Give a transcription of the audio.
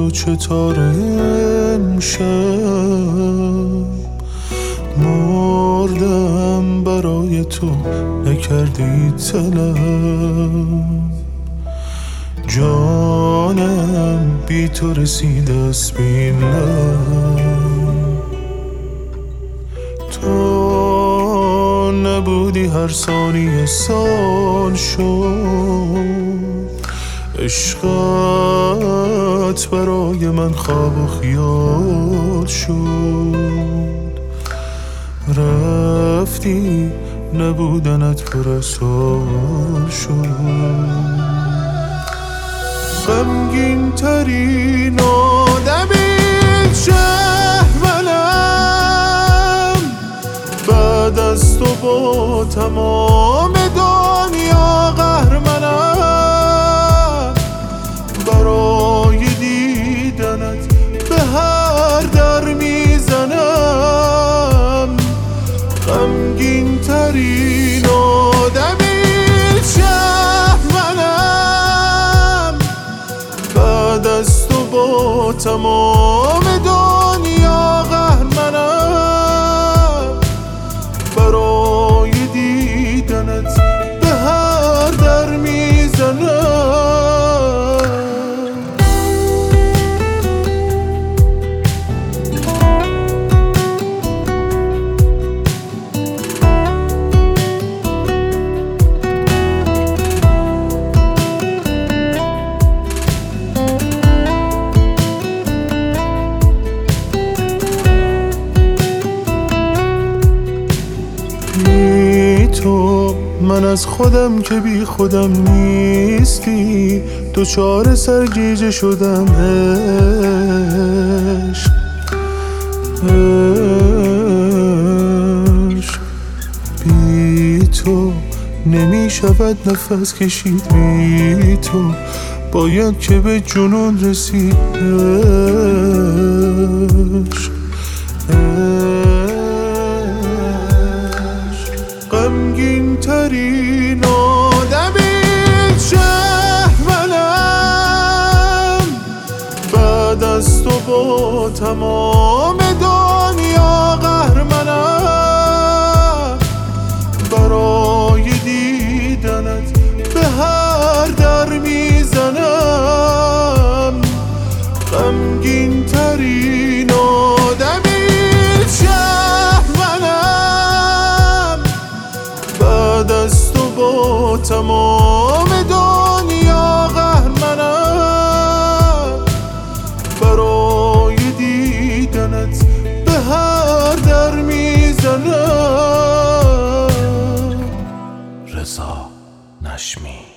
تو چطور امشب مردم برای تو نکردی طلب جانم بی تو رسید از بین تو نبودی هر ثانیه سال شد عشقت برای من خواب و خیال شد رفتی نبودنت پر از سال شد غمگین ترین آدمی شهر منم بعد از تو با تمام دنیا قهر منم برای دیدنت به هر در میزنم غمگین ترین آدمی شهر منم بعد از تو با تمام دنیا قهر منم برای دیدنت به هر در میزنم تو من از خودم که بی خودم نیستی دوچار سرگیجه شدم عشق بی تو نمی شود نفس کشید بی تو باید که به جنون رسید عشق غمگین ترین آدمی شهر منم بعد از تو با تمام دنیا قهر منم برای دیدنت به هر در میزنم غمگین ترین آدمی شهر منم بعد از تو با تمام دنیا قهر منم برای دیدنت به هر در میزنم. رضا نشمی.